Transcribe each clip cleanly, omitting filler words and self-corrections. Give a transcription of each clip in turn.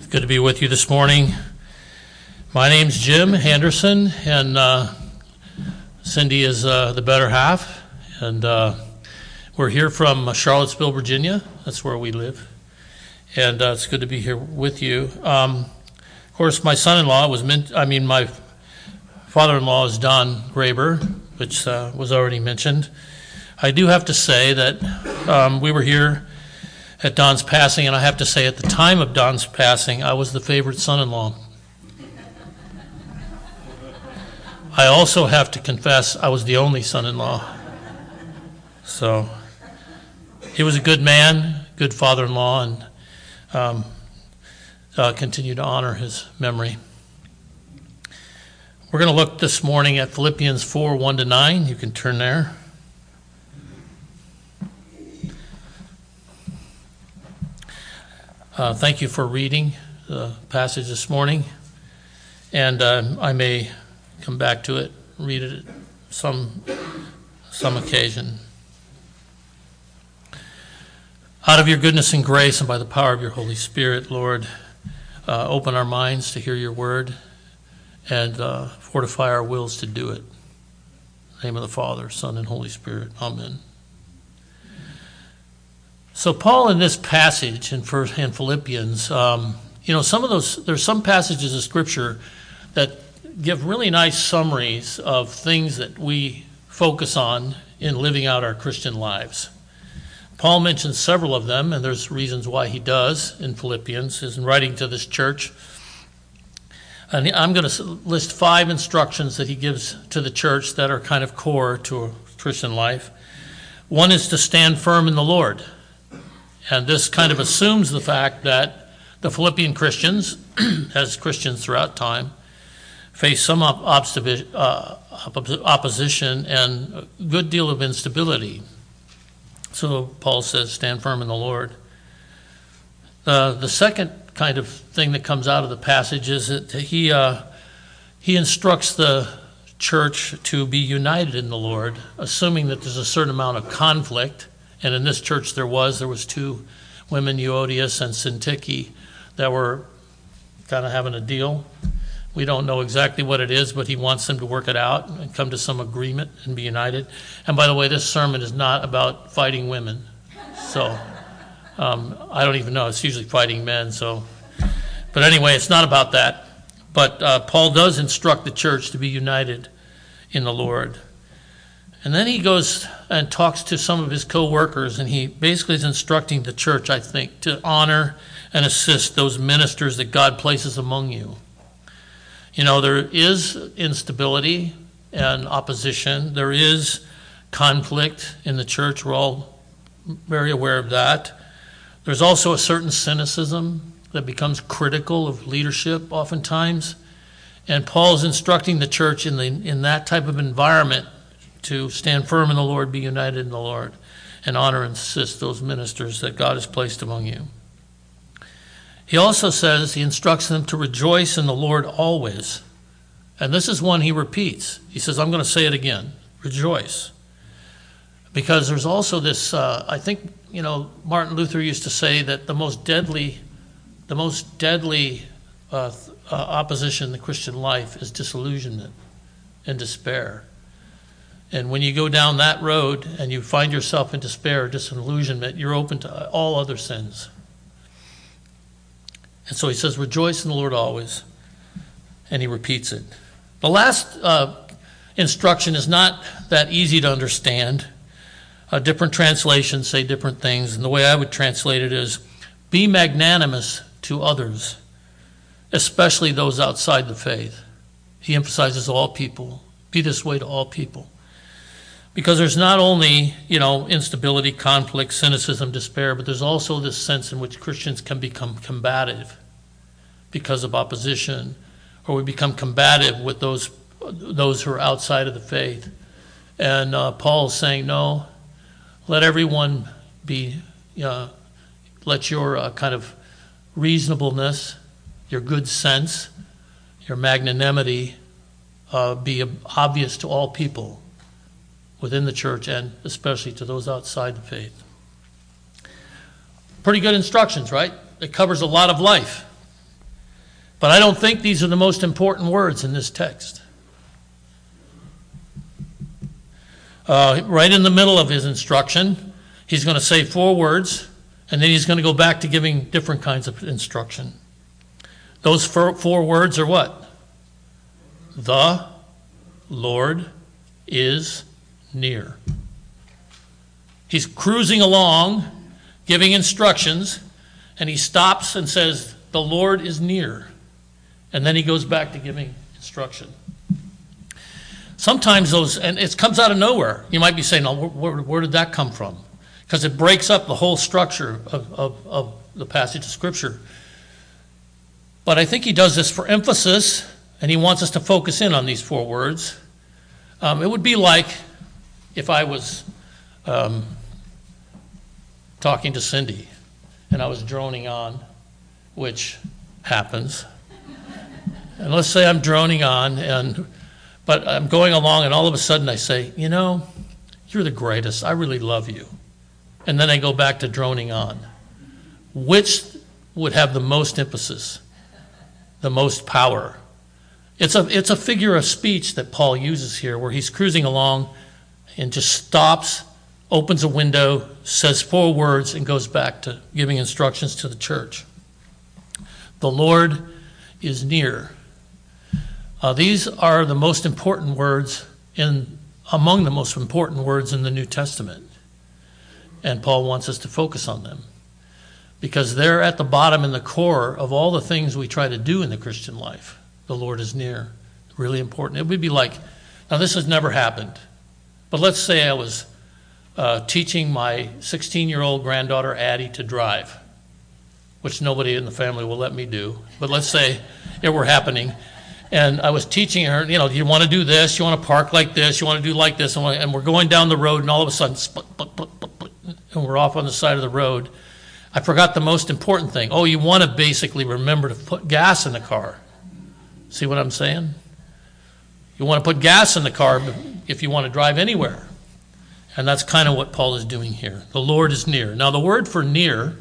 Good to be with you this morning. My name's Jim Henderson, and Cindy is the better half. And we're here from Charlottesville, Virginia. That's where we live. And it's good to be here with you. Of course, my son-in-law my father-in-law is Don Graber, which was already mentioned. I do have to say that we were here at Don's passing, and I have to say at the time of Don's passing, I was the favorite son-in-law. I also have to confess I was the only son-in-law. So he was a good man, good father-in-law, and continue to honor his memory. We're going to look this morning at Philippians 4, 1-9. You can turn there. Thank you for reading the passage this morning, and I may come back to it, read it some occasion. Out of your goodness and grace and by the power of your Holy Spirit, Lord, open our minds to hear your word and fortify our wills to do it. In the name of the Father, Son, and Holy Spirit. Amen. So Paul in this passage in Philippians, there's some passages of Scripture that give really nice summaries of things that we focus on in living out our Christian lives. Paul mentions several of them, and there's reasons why he does in Philippians, is in writing to this church. And I'm going to list 5 instructions that he gives to the church that are kind of core to a Christian life. One is to stand firm in the Lord. And this kind of assumes the fact that the Philippian Christians, as Christians throughout time, face some opposition and a good deal of instability. So Paul says, stand firm in the Lord. The second kind of thing that comes out of the passage is that he instructs the church to be united in the Lord, assuming that there's a certain amount of conflict. And in this church there was 2 women, Euodias and Syntyche, that were kind of having a deal. We don't know exactly what it is, but he wants them to work it out and come to some agreement and be united. And by the way, this sermon is not about fighting women. So I don't even know. It's usually fighting men. But anyway, it's not about that. But Paul does instruct the church to be united in the Lord. And then he goes and talks to some of his co-workers, and he basically is instructing the church, I think, to honor and assist those ministers that God places among you. You know, there is instability and opposition. There is conflict in the church. We're all very aware of that. There's also a certain cynicism that becomes critical of leadership oftentimes. And Paul's instructing the church in that type of environment to stand firm in the Lord, be united in the Lord, and honor and assist those ministers that God has placed among you. He also says, he instructs them to rejoice in the Lord always. And this is one he repeats. He says, I'm going to say it again, rejoice. Because there's also this, I think, Martin Luther used to say that the most deadly opposition in the Christian life is disillusionment and despair. And when you go down that road and you find yourself in despair or disillusionment, you're open to all other sins. And so he says, rejoice in the Lord always. And he repeats it. The last instruction is not that easy to understand. Different translations say different things. And the way I would translate it is, be magnanimous to others, especially those outside the faith. He emphasizes all people. Be this way to all people. Because there's not only, instability, conflict, cynicism, despair, but there's also this sense in which Christians can become combative because of opposition, or we become combative with those who are outside of the faith. And Paul's saying, no, let everyone let your kind of reasonableness, your good sense, your magnanimity be obvious to all people within the church and especially to those outside the faith. Pretty good instructions, right? It covers a lot of life. But I don't think these are the most important words in this text. Right in the middle of his instruction, he's going to say 4 words, and then he's going to go back to giving different kinds of instruction. Those 4 words are what? The Lord is near. He's cruising along, giving instructions, and he stops and says, the Lord is near. And then he goes back to giving instruction. Sometimes and it comes out of nowhere. You might be saying, oh, where did that come from? Because it breaks up the whole structure of the passage of Scripture. But I think he does this for emphasis, and he wants us to focus in on these 4 words. It would be like if I was talking to Cindy, and I was droning on, which happens. And let's say I'm droning on, but I'm going along, and all of a sudden I say, you know, you're the greatest. I really love you. And then I go back to droning on. Which would have the most emphasis, the most power? It's a figure of speech that Paul uses here, where he's cruising along and just stops, opens a window, says 4 words, and goes back to giving instructions to the church. The Lord is near. These are the most important words among the most important words in the New Testament. And Paul wants us to focus on them because they're at the bottom and the core of all the things we try to do in the Christian life. The Lord is near. Really important. It would be like, now this has never happened, but let's say I was teaching my 16-year-old granddaughter Addie to drive, which nobody in the family will let me do. But let's say it were happening. And I was teaching her, you know, you want to do this, you want to park like this, you want to do like this, and we're going down the road, and all of a sudden, and we're off on the side of the road. I forgot the most important thing. Oh, you want to basically remember to put gas in the car. See what I'm saying? You want to put gas in the car if you want to drive anywhere. And that's kind of what Paul is doing here. The Lord is near. Now, the word for near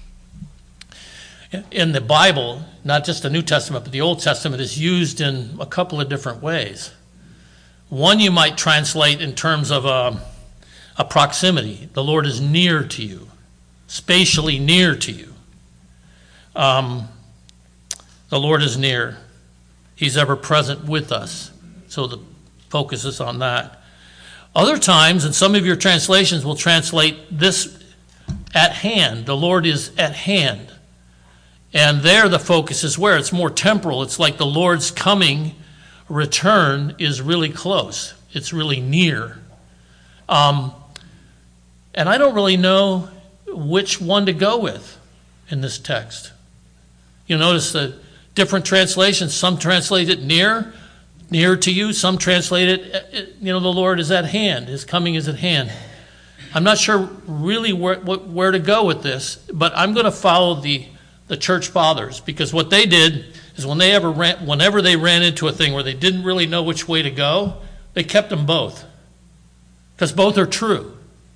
in the Bible, not just the New Testament, but the Old Testament, is used in a couple of different ways. One you might translate in terms of a proximity. The Lord is near to you, spatially near to you. The Lord is near. He's ever present with us. So the focus is on that. Other times, and some of your translations will translate this at hand. The Lord is at hand. And there the focus is where? It's more temporal. It's like the Lord's coming, return is really close. It's really near. And I don't really know which one to go with in this text. You'll notice the different translations. Some translate it near to you. Some translate it, the Lord is at hand. His coming is at hand. I'm not sure really where to go with this, but I'm going to follow the church fathers, because what they did is whenever they ran into a thing where they didn't really know which way to go, they kept them both, because both are true.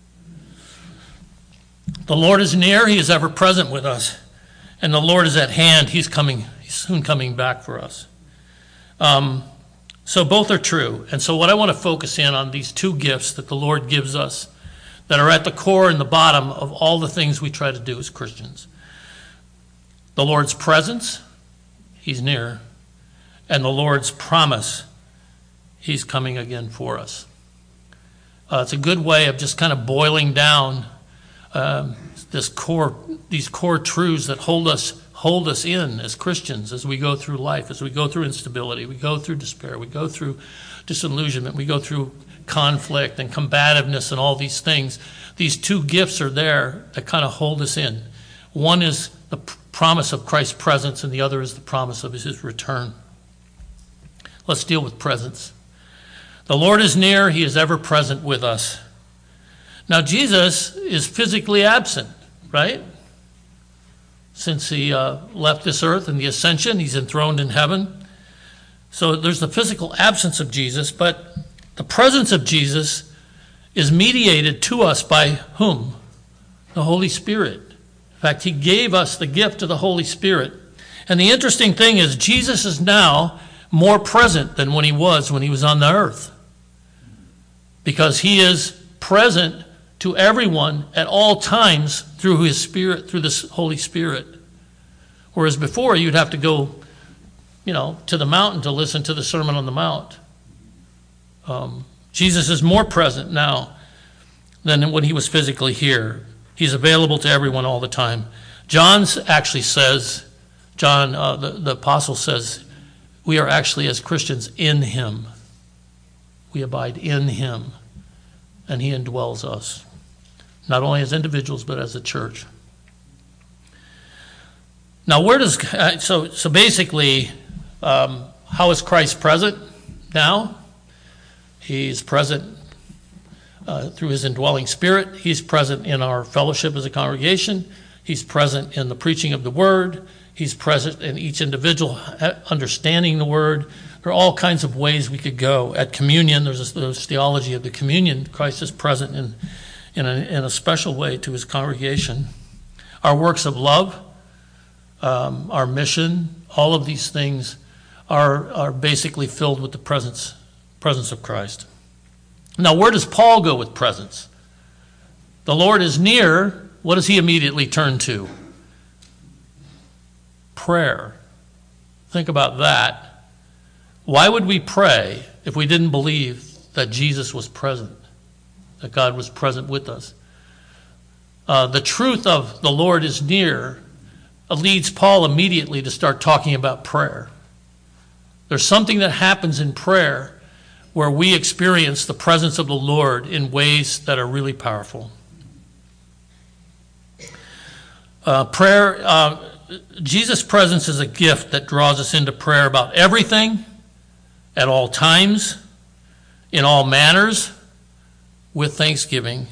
The Lord is near, he is ever present with us, and the Lord is at hand, he's soon coming back for us. So both are true. And so what I want to focus in on these 2 gifts that the Lord gives us that are at the core and the bottom of all the things we try to do as Christians. The Lord's presence, he's near, and the Lord's promise, he's coming again for us. It's a good way of just kind of boiling down these core truths that hold us in as Christians as we go through life, as we go through instability, we go through despair, we go through disillusionment, we go through conflict and combativeness and all these things. These 2 gifts are there that kind of hold us in. One is the promise of Christ's presence, and the other is the promise of his return. Let's deal with presence. The Lord is near, he is ever present with us. Now, Jesus is physically absent, right? Since he left this earth in the ascension, he's enthroned in heaven. So there's the physical absence of Jesus, but the presence of Jesus is mediated to us by whom? The Holy Spirit. In fact, he gave us the gift of the Holy Spirit. And the interesting thing is Jesus is now more present than when he was on the earth. Because he is present to everyone at all times through his Spirit, through the Holy Spirit. Whereas before you'd have to go, to the mountain to listen to the Sermon on the Mount. Jesus is more present now than when he was physically here. He's available to everyone all the time. John actually says, the apostle says, we are actually as Christians in him. We abide in him, and he indwells us, not only as individuals, but as a church. Now, so basically, how is Christ present now? He's present through his indwelling Spirit. He's present in our fellowship as a congregation. He's present in the preaching of the word. He's present in each individual understanding the word. There are all kinds of ways we could go. At communion, there's this theology of the communion. Christ is present in a special way to his congregation. Our works of love, our mission, all of these things are basically filled with the presence of Christ. Now, where does Paul go with presence? The Lord is near. What does he immediately turn to? Prayer. Think about that. Why would we pray if we didn't believe that Jesus was present, that God was present with us? The truth of the Lord is near leads Paul immediately to start talking about prayer. There's something that happens in prayer where we experience the presence of the Lord in ways that are really powerful. Jesus' presence is a gift that draws us into prayer about everything, at all times, in all manners, with thanksgiving.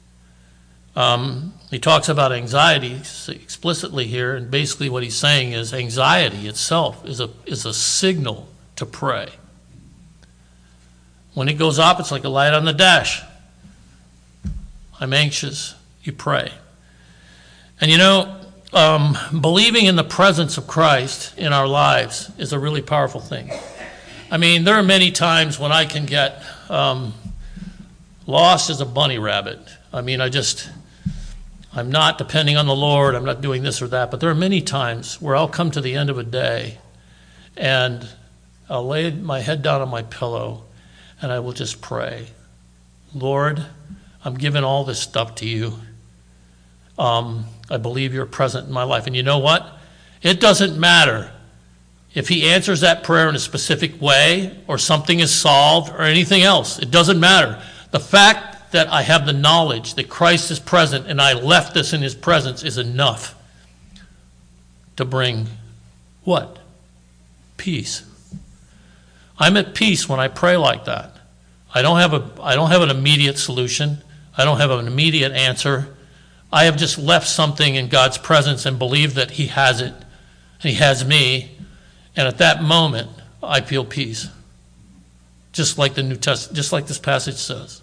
He talks about anxiety explicitly here, and basically what he's saying is anxiety itself is a signal to pray. When it goes up, it's like a light on the dash. I'm anxious, you pray. And believing in the presence of Christ in our lives is a really powerful thing. I mean, there are many times when I can get lost as a bunny rabbit. I mean, I'm not depending on the Lord, I'm not doing this or that, but there are many times where I'll come to the end of a day and I'll lay my head down on my pillow and I will just pray. Lord, I'm giving all this stuff to you. I believe you're present in my life. And you know what? It doesn't matter if he answers that prayer in a specific way or something is solved or anything else. It doesn't matter. The fact that I have the knowledge that Christ is present and I left this in his presence is enough to bring what? Peace. I'm at peace when I pray like that. I don't have an immediate solution. I don't have an immediate answer. I have just left something in God's presence and believe that he has it, and he has me, and at that moment, I feel peace. Just like the New Testament, just like this passage says.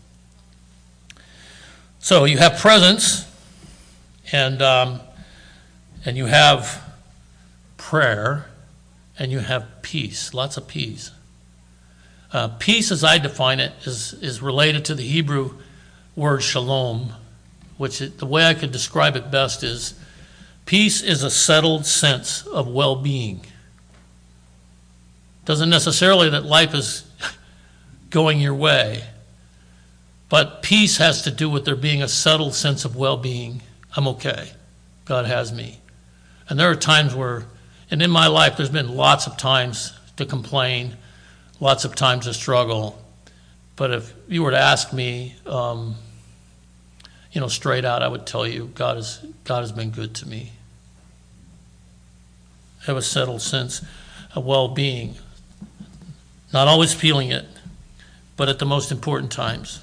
So you have presence, and you have prayer, and you have peace, lots of peace. Peace, as I define it, is related to the Hebrew word shalom, which the way I could describe it best is peace is a settled sense of well-being. Doesn't necessarily that life is going your way, but peace has to do with there being a settled sense of well-being. I'm okay. God has me. And there are times and in my life there's been lots of times to complain, lots of times to struggle, but if you were to ask me, straight out, I would tell you, God has been good to me. I have a settled sense of well-being. Not always feeling it, but at the most important times.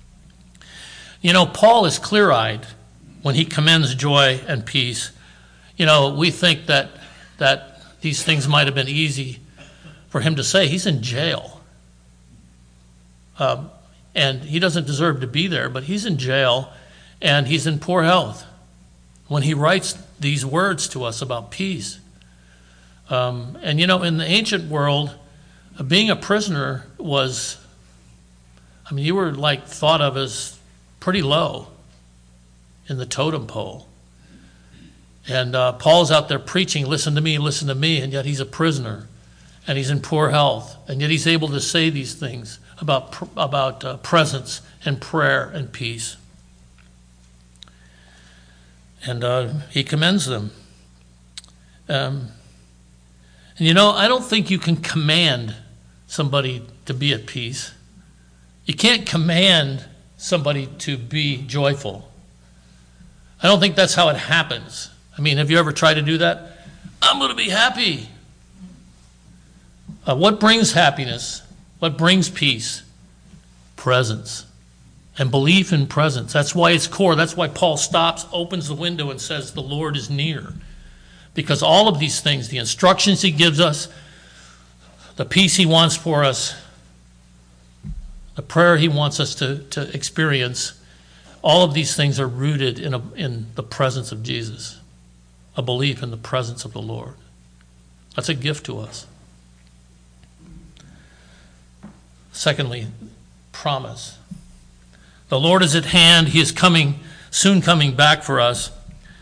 Paul is clear-eyed when he commends joy and peace. We think that these things might have been easy for him to say. He's in jail. And he doesn't deserve to be there, but he's in jail. And he's in poor health when he writes these words to us about peace. And in the ancient world, being a prisoner was, you were thought of as pretty low in the totem pole. And Paul's out there preaching, listen to me, and yet he's a prisoner, and he's in poor health, and yet he's able to say these things about presence and prayer and peace. And he commends them. And I don't think you can command somebody to be at peace. You can't command somebody to be joyful. I don't think that's how it happens. Have you ever tried to do that? I'm going to be happy. What brings happiness? What brings peace? Presence. And belief in presence. That's why it's core. That's why Paul stops, opens the window, and says, the Lord is near. Because all of these things, the instructions he gives us, the peace he wants for us, the prayer he wants us to experience, all of these things are rooted in the presence of Jesus, a belief in the presence of the Lord. That's a gift to us. Secondly, promise. The Lord is at hand. He is soon coming back for us.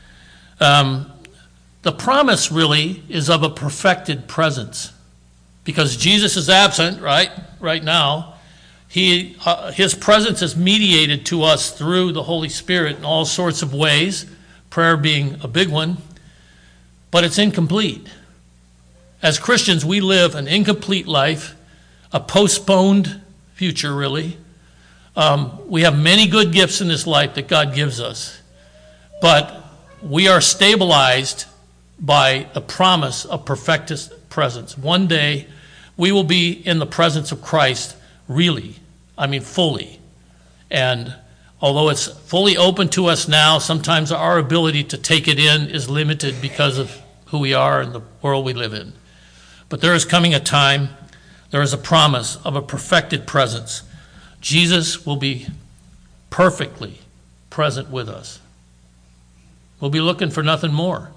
The promise really is of a perfected presence, because Jesus is absent right now. His presence is mediated to us through the Holy Spirit in all sorts of ways, prayer being a big one, but it's incomplete. As Christians, we live an incomplete life, a postponed future, really. We have many good gifts in this life that God gives us, but we are stabilized by the promise of perfected presence. One day, we will be in the presence of Christ, really, fully. And although it's fully open to us now, sometimes our ability to take it in is limited because of who we are and the world we live in. But there is coming a time, there is a promise of a perfected presence. Jesus will be perfectly present with us. We'll be looking for nothing more.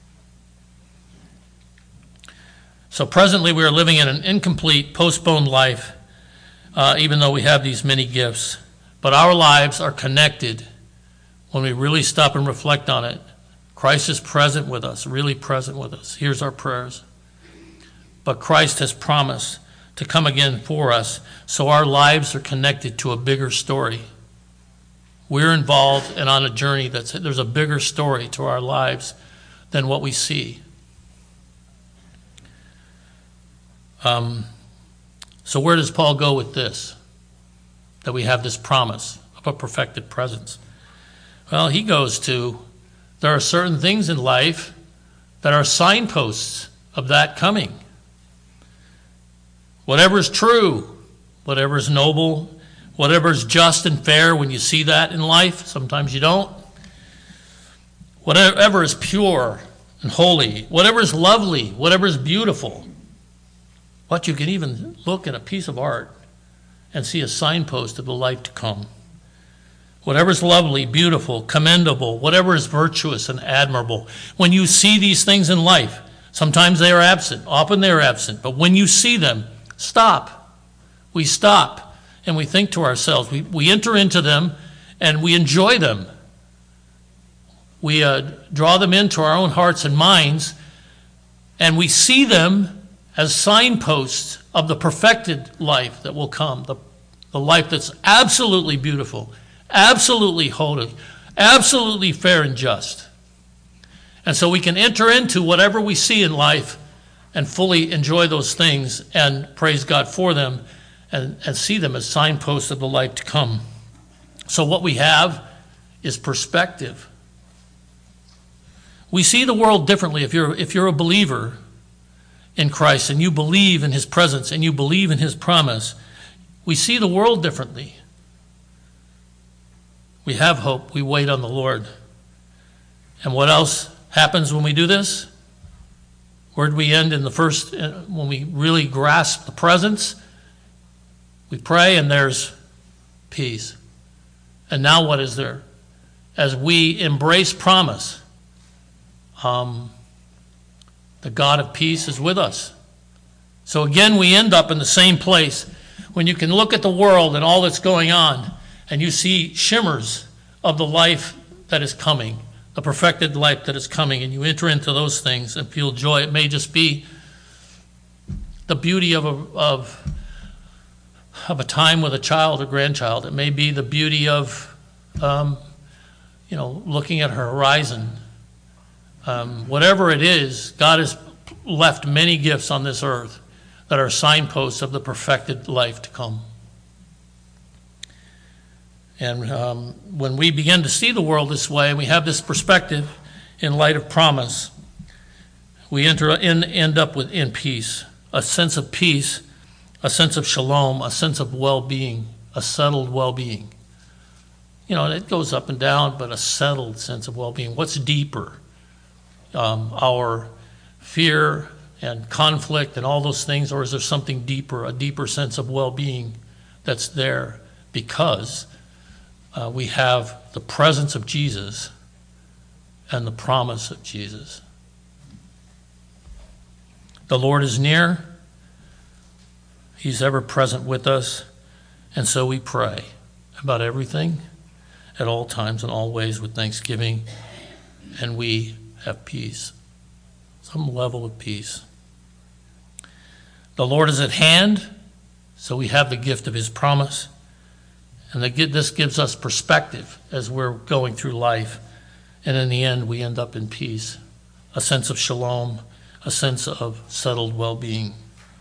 So presently we are living in an incomplete, postponed life, even though we have these many gifts. But our lives are connected when we really stop and reflect on it. Christ is present with us, really present with us. Here's our prayers. But Christ has promised to come again for us, so our lives are connected to a bigger story. We're involved and on a journey there's a bigger story to our lives than what we see. So where does Paul go with this? That we have this promise of a perfected presence. Well, he goes to, there are certain things in life that are signposts of that coming. Whatever is true, whatever is noble, whatever is just and fair, when you see that in life, sometimes you don't. Whatever is pure and holy, whatever is lovely, whatever is beautiful. What, you can even look at a piece of art and see a signpost of the life to come. Whatever is lovely, beautiful, commendable, whatever is virtuous and admirable. When you see these things in life, sometimes they are absent, often they are absent, but when you see them, stop. We stop and we think to ourselves. We enter into them and we enjoy them. We draw them into our own hearts and minds, and we see them as signposts of the perfected life that will come, the life that's absolutely beautiful, absolutely holy, absolutely fair and just. And so we can enter into whatever we see in life and fully enjoy those things and praise God for them and see them as signposts of the life to come. So what we have is perspective. We see the world differently if you're a believer in Christ and you believe in his presence and you believe in his promise. We see the world differently. We have hope. We wait on the Lord. And what else happens when we do this? Where did we end in the first, when we really grasp the presence? We pray and there's peace. And now what is there? As we embrace promise, The God of peace is with us. So again, we end up in the same place when you can look at the world and all that's going on, and you see shimmers of the life that is coming, the perfected life that is coming, and you enter into those things and feel joy. It may just be the beauty of a time with a child or grandchild. It may be the beauty of, looking at her horizon. Whatever it is, God has left many gifts on this earth that are signposts of the perfected life to come. And when we begin to see the world this way, and we have this perspective in light of promise, we end up in peace, a sense of peace, a sense of shalom, a sense of well-being, a settled well-being. It goes up and down, but a settled sense of well-being. What's deeper? Our fear and conflict and all those things, or is there something deeper, a deeper sense of well-being that's there because we have the presence of Jesus and the promise of Jesus? The Lord is near. He's ever present with us. And so we pray about everything at all times and all ways with thanksgiving. And we have peace, some level of peace. The Lord is at hand, so we have the gift of his promise. And this gives us perspective as we're going through life. And in the end, we end up in peace, a sense of shalom, a sense of settled well-being.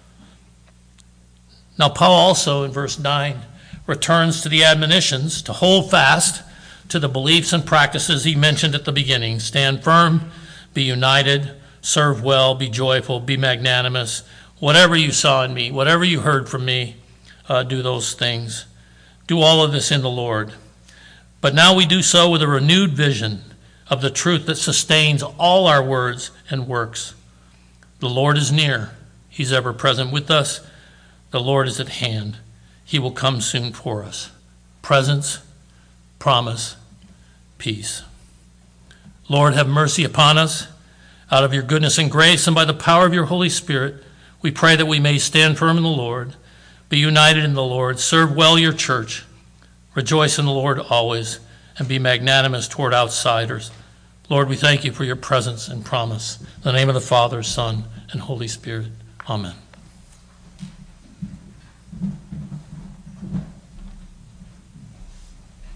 Now, Paul also, in verse 9, returns to the admonitions to hold fast to the beliefs and practices he mentioned at the beginning. Stand firm, be united, serve well, be joyful, be magnanimous. Whatever you saw in me, whatever you heard from me, do those things. Do all of this in the Lord. But now we do so with a renewed vision of the truth that sustains all our words and works. The Lord is near. He's ever present with us. The Lord is at hand. He will come soon for us. Presence, promise, peace. Lord, have mercy upon us. Out of your goodness and grace and by the power of your Holy Spirit, we pray that we may stand firm in the Lord, be united in the Lord, serve well your church, rejoice in the Lord always, and be magnanimous toward outsiders. Lord, we thank you for your presence and promise. In the name of the Father, Son, and Holy Spirit. Amen.